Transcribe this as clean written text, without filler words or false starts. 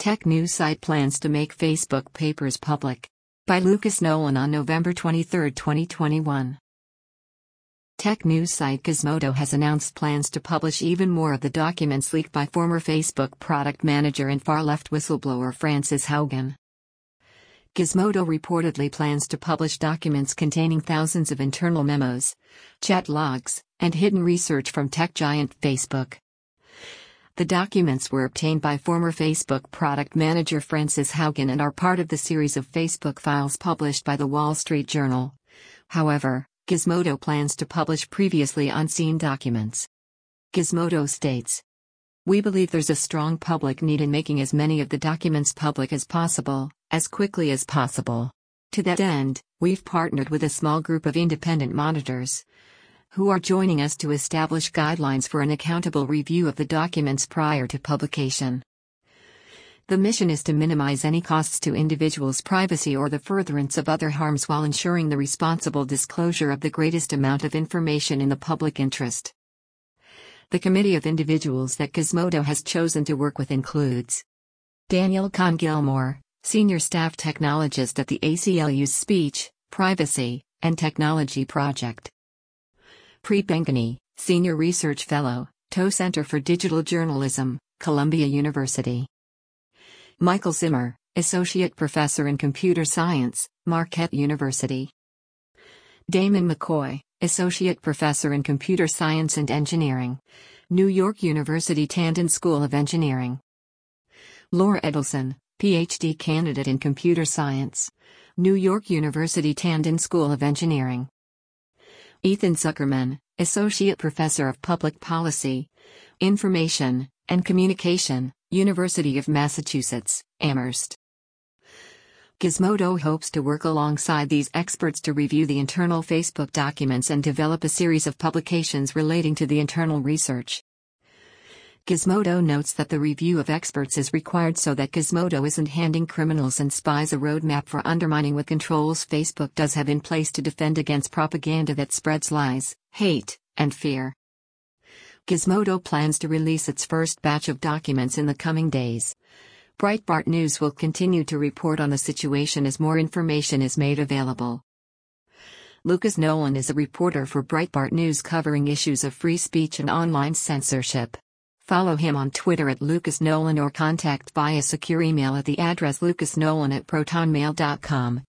Tech news site plans to make Facebook papers public. By Lucas Nolan on November 23, 2021. Tech news site Gizmodo has announced plans to publish even more of the documents leaked by former Facebook product manager and far-left whistleblower Frances Haugen. Gizmodo reportedly plans to publish documents containing thousands of internal memos, chat logs, and hidden research from tech giant Facebook. The documents were obtained by former Facebook product manager Frances Haugen and are part of the series of Facebook files published by The Wall Street Journal. However, Gizmodo plans to publish previously unseen documents. Gizmodo states, "We believe there's a strong public need in making as many of the documents public as possible, as quickly as possible. To that end, we've partnered with a small group of independent monitors who are joining us to establish guidelines for an accountable review of the documents prior to publication. The mission is to minimize any costs to individuals' privacy or the furtherance of other harms while ensuring the responsible disclosure of the greatest amount of information in the public interest." The committee of individuals that Gizmodo has chosen to work with includes Daniel Kahn-Gilmore, Senior Staff Technologist at the ACLU's Speech, Privacy, and Technology Project; Preet Bengani, Senior Research Fellow, Toh Center for Digital Journalism, Columbia University; Michael Zimmer, Associate Professor in Computer Science, Marquette University; Damon McCoy, Associate Professor in Computer Science and Engineering, New York University Tandon School of Engineering; Laura Edelson, PhD candidate in Computer Science, New York University Tandon School of Engineering; Ethan Zuckerman, Associate Professor of Public Policy, Information, and Communication, University of Massachusetts, Amherst. Gizmodo hopes to work alongside these experts to review the internal Facebook documents and develop a series of publications relating to the internal research. Gizmodo notes that the review of experts is required so that Gizmodo isn't handing criminals and spies a roadmap for undermining what controls Facebook does have in place to defend against propaganda that spreads lies, hate, and fear. Gizmodo plans to release its first batch of documents in the coming days. Breitbart News will continue to report on the situation as more information is made available. Lucas Nolan is a reporter for Breitbart News covering issues of free speech and online censorship. Follow him on Twitter at Lucas Nolan or contact via secure email at the address lucasnolan@protonmail.com.